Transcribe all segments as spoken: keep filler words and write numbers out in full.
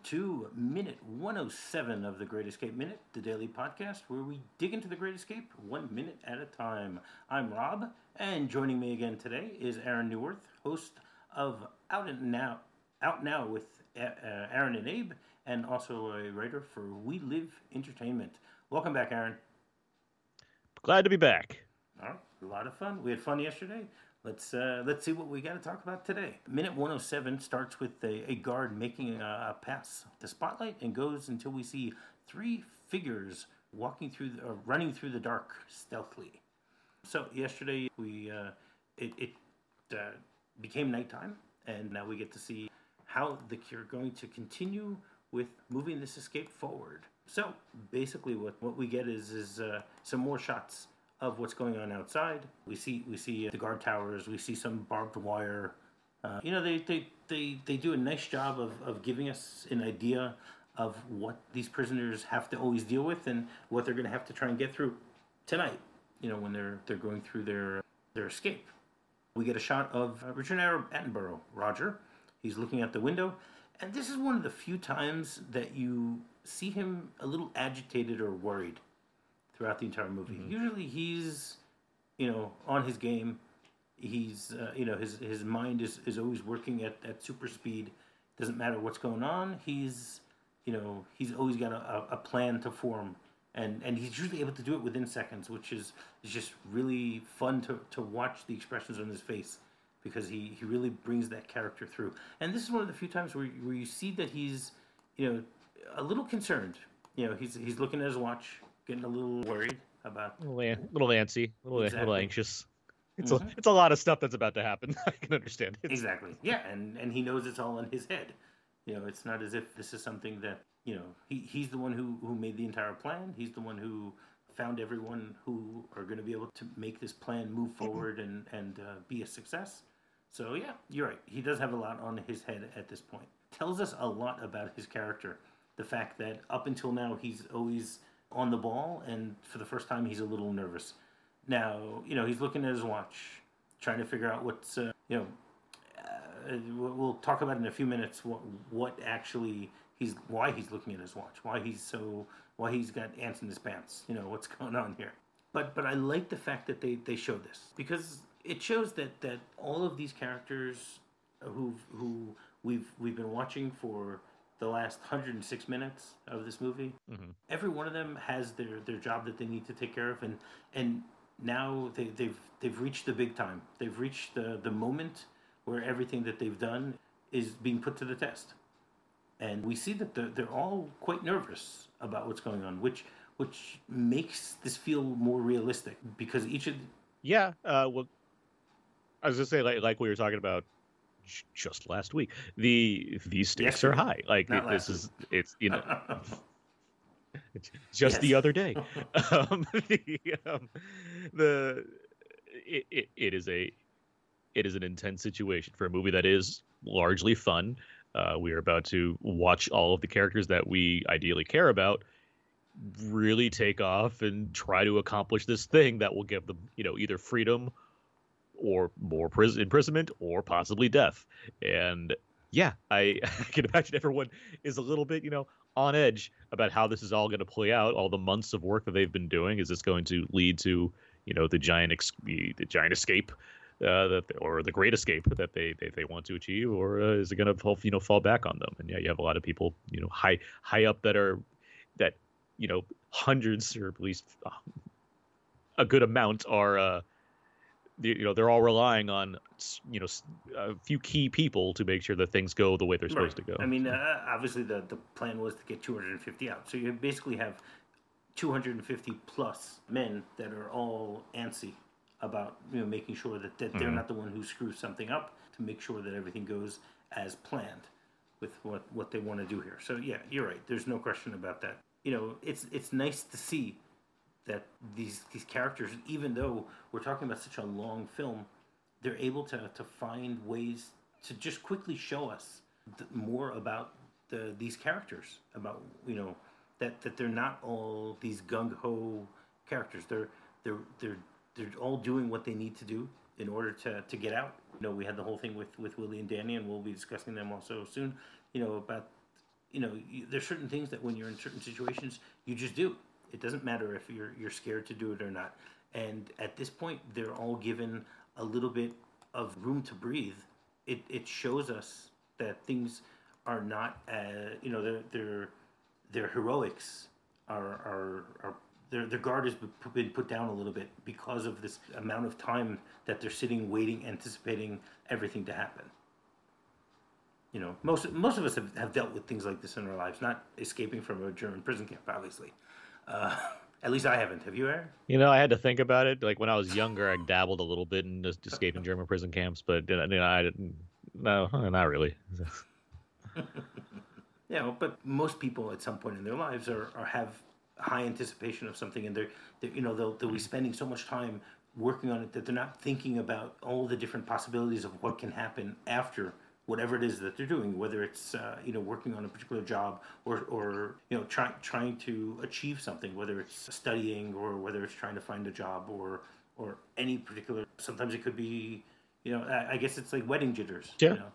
to minute one oh seven of the Great Escape Minute, the daily podcast where we dig into the Great Escape one minute at a time. I'm Rob, and joining me again today is Aaron Newworth, host of Out and Now, Out Now with uh, Aaron and Abe, and also a writer for We Live Entertainment. Welcome back, Aaron. Glad to be back. All right, a lot of fun. We had fun yesterday. Let's uh, let's see what we got to talk about today. Minute one oh seven starts with a, a guard making a, a pass the spotlight and goes until we see three figures walking through, the, uh, running through the dark stealthily. So yesterday we uh, it, it uh, became nighttime, and now we get to see how the are going to continue with moving this escape forward. So basically, what, what we get is is uh, some more shots of what's going on outside. We see we see the guard towers. We see some barbed wire. Uh, you know, they, they, they, they do a nice job of, of giving us an idea of what these prisoners have to always deal with and what they're going to have to try and get through tonight. You know, when they're they're going through their their escape. We get a shot of uh, Richard Attenborough, Roger. He's looking out the window, and this is one of the few times that you see him a little agitated or worried throughout the entire movie. Mm-hmm. Usually he's, you know, on his game. He's, uh, you know, his his mind is, is always working at, at super speed. Doesn't matter what's going on. He's, you know, he's always got a, a plan to form. And and he's usually able to do it within seconds, which is, is just really fun to, to watch the expressions on his face because he, he really brings that character through. And this is one of the few times where, where you see that he's, you know, a little concerned. You know, he's he's looking at his watch, getting a little worried about... A little, an- little antsy, a little, exactly. little anxious. It's, mm-hmm. a, it's a lot of stuff that's about to happen. I can understand it. Exactly. Yeah, and, and he knows it's all in his head. You know, it's not as if this is something that, you know, he, he's the one who, who made the entire plan. He's the one who found everyone who are going to be able to make this plan move forward and, and uh, be a success. So, yeah, you're right. He does have a lot on his head at this point. Tells us a lot about his character. The fact that up until now, he's always on the ball, and for the first time, he's a little nervous. Now, you know, he's looking at his watch, trying to figure out what's, uh, you know, uh, we'll talk about in a few minutes what what actually he's, why he's looking at his watch, why he's so, why he's got ants in his pants, you know, what's going on here. But but I like the fact that they, they show this, because it shows that, that all of these characters who who we've we've been watching for the last one hundred six minutes of this movie, mm-hmm. every one of them has their, their job that they need to take care of, and and now they, they've they've reached the big time. They've reached the, the moment where everything that they've done is being put to the test, and we see that they're, they're all quite nervous about what's going on, which which makes this feel more realistic, because each of the... yeah, uh, well, I was gonna say like like we were talking about just last week, the these stakes Yesterday. are high. Like it, this is week. It's you know just yes. the other day. um, the um, the it, it it is a it is an intense situation for a movie that is largely fun. Uh, we are about to watch all of the characters that we ideally care about really take off and try to accomplish this thing that will give them, you know, either freedom or more prison imprisonment, or possibly death. And yeah, I, I can imagine everyone is a little bit, you know, on edge about how this is all going to play out. All the months of work that they've been doing. Is this going to lead to, you know, the giant ex- the, the giant escape, uh, that or the great escape that they they, they want to achieve, or uh, is it going to you know fall back on them? And yeah, you have a lot of people, you know, high high up that are that you know hundreds or at least uh, a good amount are. Uh, You know, they're all relying on, you know, a few key people to make sure that things go the way they're supposed right. to go. I mean, so. uh, obviously the, the plan was to get two hundred fifty out. So you basically have two hundred fifty plus men that are all antsy about, you know, making sure that, that they're mm-hmm. not the one who screws something up, to make sure that everything goes as planned with what, what they want to do here. So yeah, you're right. There's no question about that. You know, it's it's nice to see that these these characters, even though we're talking about such a long film, they're able to, to find ways to just quickly show us th- more about the these characters, about, you know, that, that they're not all these gung-ho characters. They're they're they're they're all doing what they need to do in order to, to get out. You know, we had the whole thing with, with Willie and Danny, and we'll be discussing them also soon, you know, about you know, you, there's certain things that when you're in certain situations, you just do. It doesn't matter if you're you're scared to do it or not. And at this point, they're all given a little bit of room to breathe. It it shows us that things are not, uh, you know, their their their heroics are are are their their guard has been put down a little bit because of this amount of time that they're sitting, waiting, anticipating everything to happen. You know, most most of us have, have dealt with things like this in our lives, not escaping from a German prison camp, obviously. Uh, at least I haven't. Have you, Aaron? You know, I had to think about it. Like when I was younger, I dabbled a little bit in just escaping German prison camps, but you know, I didn't. No, not really. Yeah, but most people at some point in their lives are, are have high anticipation of something, and they're, they're you know they'll they'll be spending so much time working on it that they're not thinking about all the different possibilities of what can happen after whatever it is that they're doing, whether it's uh, you know working on a particular job or or you know trying trying to achieve something, whether it's studying or whether it's trying to find a job or or any particular. Sometimes it could be, you know, I, I guess it's like wedding jitters. Yeah. You know,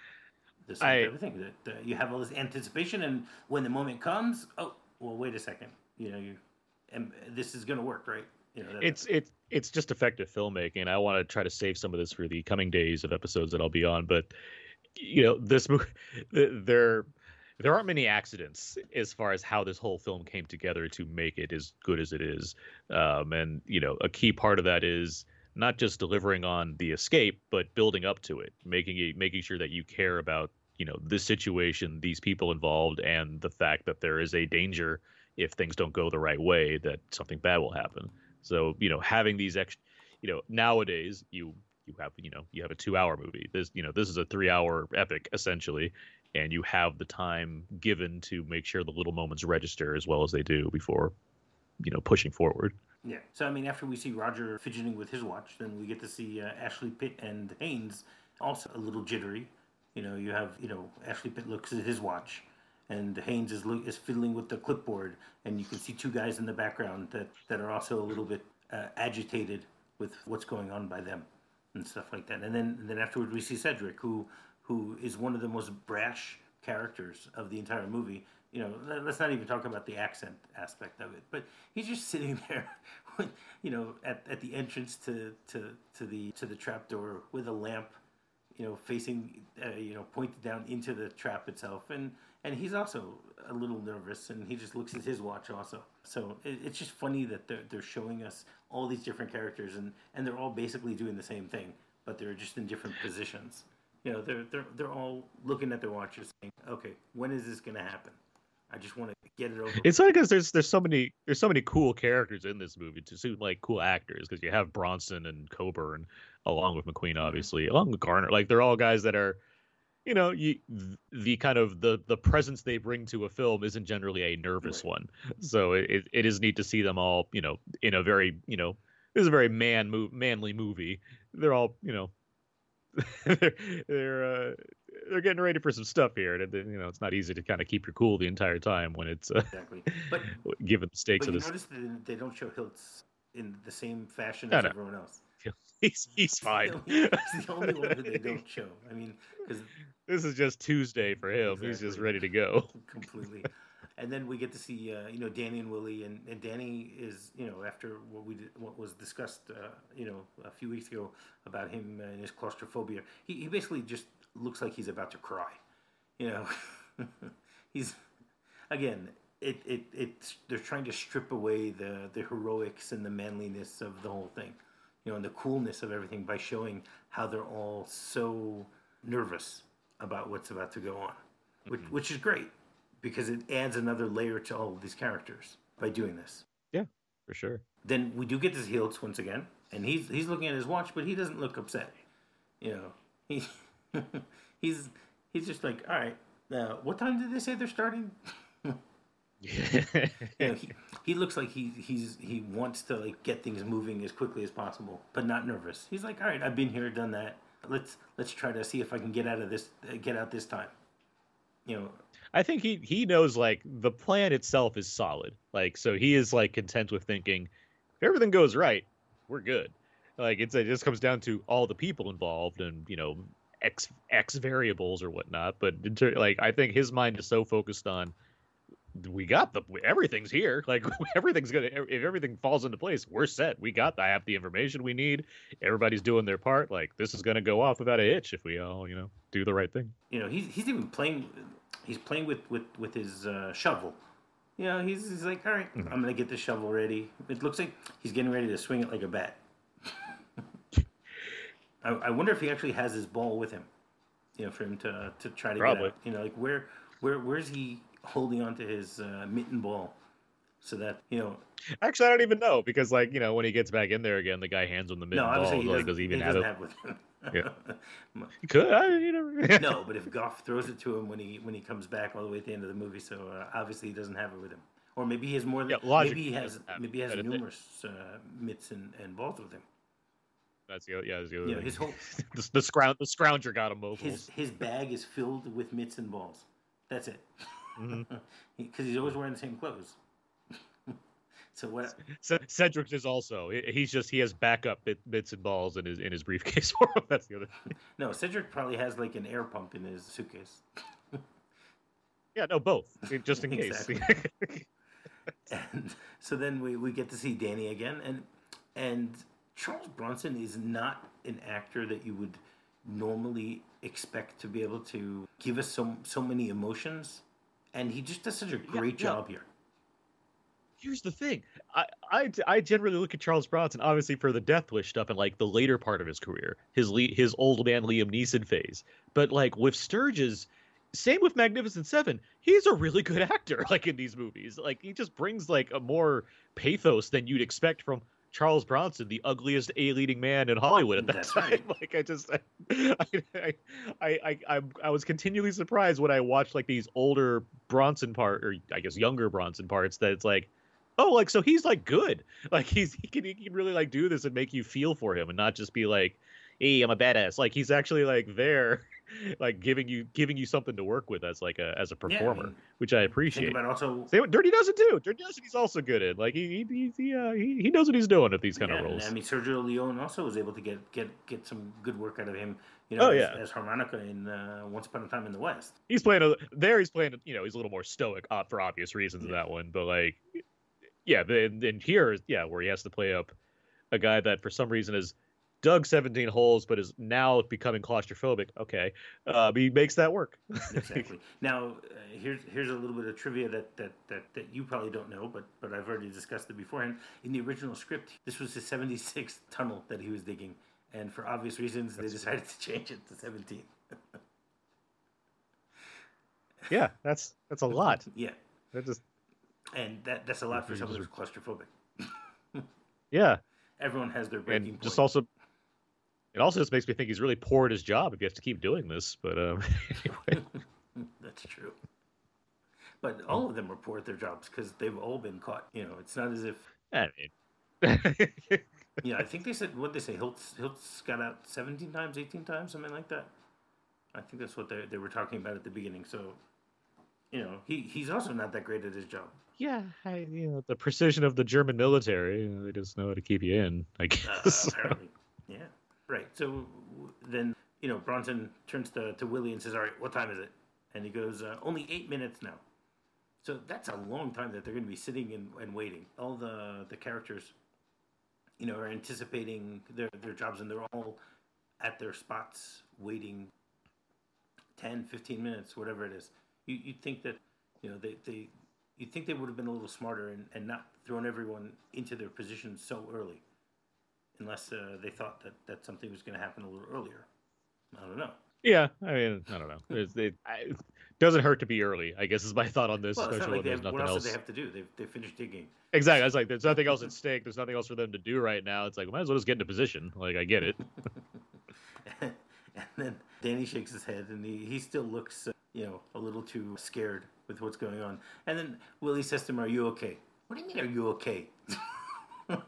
the same I type of thing that uh, you have all this anticipation, and when the moment comes, oh well, wait a second, you know, you and this is going to work, right? You know, that, it's it's it's just effective filmmaking. I want to try to save some of this for the coming days of episodes that I'll be on, but you know, this movie, there there aren't many accidents as far as how this whole film came together to make it as good as it is. Um, and you know, a key part of that is not just delivering on the escape, but building up to it, making it making sure that you care about, you know, this situation, these people involved, and the fact that there is a danger if things don't go the right way, that something bad will happen. So, you know, having these extra, you know, nowadays you you have, you know, you have a two hour movie. This, you know, this is a three hour epic essentially, and you have the time given to make sure the little moments register as well as they do before, you know, pushing forward. Yeah. So I mean, after we see Roger fidgeting with his watch, then we get to see uh, Ashley Pitt and Haynes also a little jittery. You know, you have, you know, Ashley Pitt looks at his watch, and Haynes is is fiddling with the clipboard, and you can see two guys in the background that that are also a little bit uh, agitated with what's going on by them and stuff like that. And then and then afterward we see Cedric, who who is one of the most brash characters of the entire movie. You know, let's not even talk about the accent aspect of it, but he's just sitting there, with, you know, at, at the entrance to, to, to the to the trap door with a lamp, you know, facing, uh, you know, pointed down into the trap itself, and and he's also a little nervous, and he just looks at his watch also. So it, it's just funny that they're they're showing us all these different characters, and, and they're all basically doing the same thing, but they're just in different positions. You know, they're they're they're all looking at their watches, saying, "Okay, when is this going to happen? I just want to get it over." It's funny because there's there's so many there's so many cool characters in this movie to suit like cool actors, because you have Bronson and Coburn along with McQueen, obviously, mm-hmm. along with Garner. Like they're all guys that are, you know, you the kind of the the presence they bring to a film isn't generally a nervous right. one. So it it is neat to see them all, you know, in a very, you know, this is a very man move manly movie. They're all, you know, they're they're uh, they're getting ready for some stuff here, and you know it's not easy to kind of keep your cool the entire time when it's uh, exactly. But given the stakes but of you this. Notice that they don't show hilts in the same fashion no, as no. everyone else. He's he's fine. He's the only one who they don't show. I mean, because this is just Tuesday for him. Exactly. He's just ready to go completely. And then we get to see, uh, you know, Danny and Willie, and, and Danny is, you know, after what we did, what was discussed, uh, you know, a few weeks ago about him and his claustrophobia. He he basically just looks like he's about to cry, you know. He's again, it it it's they're trying to strip away the the heroics and the manliness of the whole thing, you know, and the coolness of everything by showing how they're all so nervous about what's about to go on, which mm-hmm. which is great. Because it adds another layer to all of these characters by doing this. Yeah, for sure. Then we do get this Hiltz once again, and he's he's looking at his watch, but he doesn't look upset. You know, he he's he's just like, all right, uh, what time did they say they're starting? Yeah. You know, he, he looks like he he's he wants to like get things moving as quickly as possible, but not nervous. He's like, all right, I've been here, done that. Let's let's try to see if I can get out of this, uh, get out this time. You know. I think he he knows like the plan itself is solid. Like, so he is like content with thinking if everything goes right, we're good. Like it's it just comes down to all the people involved and, you know, X X variables or whatnot. But in ter- like, I think his mind is so focused on we got the everything's here. Like everything's gonna if everything falls into place, we're set. We got I have the information we need. Everybody's doing their part. Like this is gonna go off without a hitch if we all you know do the right thing. You know, he's he's even playing. He's playing with with with his uh, shovel. You know, he's he's like, all right, mm-hmm. I'm gonna get the shovel ready. It looks like he's getting ready to swing it like a bat. I, I wonder if he actually has his ball with him. You know, for him to to try to Probably. get out. You know, like where where where's he holding onto his uh, mitten ball so that you know. Actually, I don't even know because like you know when he gets back in there again, the guy hands him the mitten no, ball. He like, does he even he have it? Have with him. Yeah. He could. I, you never... no, but if Goff throws it to him when he when he comes back all the way at the end of the movie, so uh, obviously he doesn't have it with him, or maybe he has more than yeah, maybe he has maybe he has numerous uh, mitts and, and balls with him. That's the yeah. That's the other you know, his whole the, the scrounge the scrounger got him mobiles. His his bag is filled with mitts and balls. That's it. Because mm-hmm. he's always wearing the same clothes. So what? C- Cedric is also. He's just he has backup bit, bits and balls in his in his briefcase for him. That's the other thing. No, Cedric probably has like an air pump in his suitcase. Yeah, no, both, just in case. And so then we, we get to see Danny again, and and Charles Bronson is not an actor that you would normally expect to be able to give us so so many emotions, and he just does such a great yeah, job yeah. here. Here's the thing. I, I, I generally look at Charles Bronson, obviously, for the Death Wish stuff and, like, the later part of his career. His his old man Liam Neeson phase. But, like, with Sturges, same with Magnificent Seven, he's a really good actor, like, in these movies. Like, he just brings, like, a more pathos than you'd expect from Charles Bronson, the ugliest A-leading man in Hollywood at that That's time. Right. Like, I just... I, I, I, I, I, I was continually surprised when I watched, like, these older Bronson part, or I guess younger Bronson parts, that it's like, oh, like, so he's, like, good. Like, he's he can, he can really, like, do this and make you feel for him and not just be like, hey, I'm a badass. Like, he's actually, like, there, like, giving you giving you something to work with as, like, a as a performer, yeah, I mean, which I appreciate. But also... Same what Dirty Dozen too. Dirty Dozen he's also good in. Like, he he he, uh, he, he knows what he's doing with these kind yeah, of roles. I mean, Sergio Leone also was able to get, get, get some good work out of him. You know, oh, as, yeah. as harmonica in uh, Once Upon a Time in the West. He's playing, a, there he's playing, you know, he's a little more stoic uh, for obvious reasons yeah. in that one. But, like... Yeah, then then here, yeah, where he has to play up a guy that for some reason has dug seventeen holes, but is now becoming claustrophobic. Okay, uh, he makes that work. Exactly. Now, uh, here's here's a little bit of trivia that, that, that, that you probably don't know, but but I've already discussed it beforehand. In the original script, this was his seventy-sixth tunnel that he was digging, and for obvious reasons, that's they decided to change it to seventeen. Yeah, that's that's a lot. Yeah, that just. And that that's a lot for someone who's claustrophobic. Yeah. Everyone has their breaking and point. Just also, it also just makes me think he's really poor at his job if he has to keep doing this. But um, anyway. That's true. But all of them were poor at their jobs because they've all been caught. You know, it's not as if. I mean. Yeah, I think they said, what did they say? Hiltz, Hiltz got out seventeen times, eighteen times, something like that. I think that's what they they were talking about at the beginning. So, you know, he, he's also not that great at his job. Yeah, I, you know, the precision of the German military, you know, they just know how to keep you in, I guess. Uh, apparently. Yeah. Right. So then, you know, Bronson turns to, to Willie and says, all right, what time is it? And he goes, uh, only eight minutes now. So that's a long time that they're going to be sitting and, and waiting. All the, the characters, you know, are anticipating their, their jobs, and they're all at their spots waiting ten, fifteen minutes, whatever it is. You, you'd think that, you know, they... they You'd think they would have been a little smarter and, and not thrown everyone into their positions so early, unless uh, they thought that, that something was going to happen a little earlier. I don't know. Yeah, I mean, I don't know. It's, it, it doesn't hurt to be early, I guess is my thought on this. Well, it's not like when there's have, nothing what else, else do they have to do? They've, they finished digging. Exactly. I was like, there's nothing else at stake. There's nothing else for them to do right now. It's like, we might as well just get into position. Like, I get it. And then Danny shakes his head, and he, he still looks, uh, you know, a little too scared with what's going on. And then Willie says to him, are you okay? What do you mean, are you okay? uh,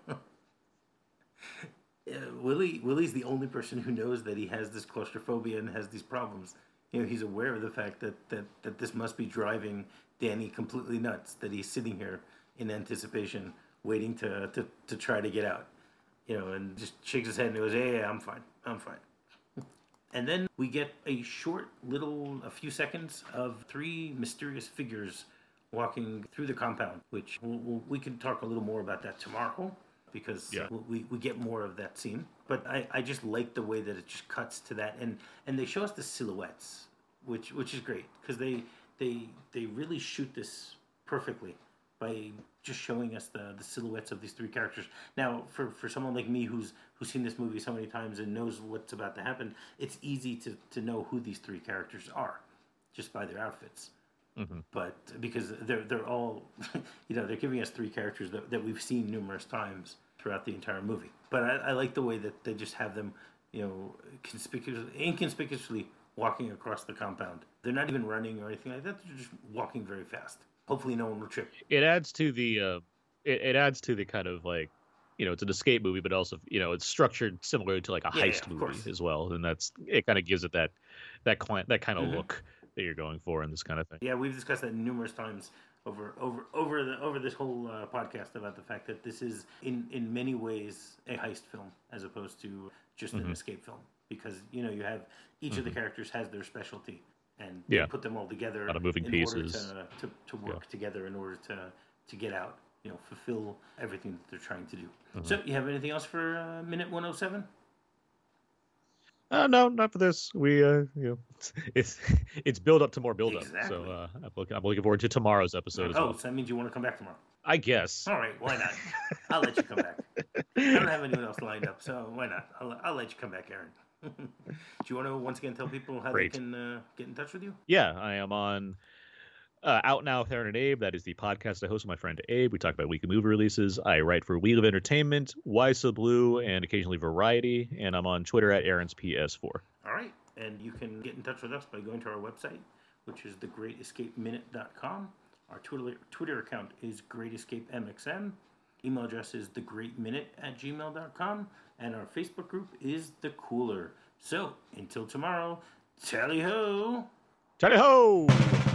Willie Willie's the only person who knows that he has this claustrophobia and has these problems. You know, he's aware of the fact that, that, that this must be driving Danny completely nuts, that he's sitting here in anticipation, waiting to, to, to try to get out. You know, and just shakes his head and goes, hey, yeah, I'm fine. I'm fine. And then we get a short little, a few seconds of three mysterious figures walking through the compound, which we'll, we'll, we can talk a little more about that tomorrow because Yeah. we, we get more of that scene. But I, I just like the way that it just cuts to that. And, and they show us the silhouettes, which which is great because they, they, they really shoot this perfectly by just showing us the, the silhouettes of these three characters. Now, for, for someone like me who's who's seen this movie so many times and knows what's about to happen, it's easy to, to know who these three characters are just by their outfits. Mm-hmm. But because they're they're all, you know, they're giving us three characters that, that we've seen numerous times throughout the entire movie. But I, I like the way that they just have them, you know, conspicuously, inconspicuously walking across the compound. They're not even running or anything like that. They're just walking very fast. Hopefully no one will trip. It adds to the, uh, it, it adds to the kind of like, you know, it's an escape movie, but also, you know, it's structured similar to like a Yeah, heist yeah, movie course. as well. And that's, it kind of gives it that, that client, that kind of Mm-hmm. look that you're going for in this kind of thing. Yeah, we've discussed that numerous times over over over the over this whole uh, podcast about the fact that this is in in many ways a heist film as opposed to just Mm-hmm. an escape film, because you know you have each Mm-hmm. of the characters has their specialty and Yeah. they put them all together A lot of moving in pieces. order to, to, to work Yeah. together in order to to get out, you know, fulfill everything that they're trying to do. Mm-hmm. So you have anything else for uh, minute one oh seven? Uh, no, not for this. We, uh, you know, it's it's, it's build up to more build up. Exactly. So uh, I'm, looking, I'm looking forward to tomorrow's episode as Oh, well. so that means you want to come back tomorrow. I guess. All right, why not? I'll let you come back. I don't have anyone else lined up, so why not? I'll, I'll let you come back, Aaron. Do you want to once again tell people how Great. they can uh, get in touch with you? Yeah, I am on uh, Out Now with Aaron and Abe. That is the podcast I host with my friend Abe. We talk about weekly movie releases. I write for Wheel of Entertainment, Why So Blue, and occasionally Variety. And I'm on Twitter at Aaron's P S four. All right, and you can get in touch with us by going to our website, which is the great escape minute dot com. Our Twitter Twitter account is Great Escape M X M. Email address is the great minute at gmail dot com. And our Facebook group is The Cooler. So, until tomorrow, tally ho! Tally ho!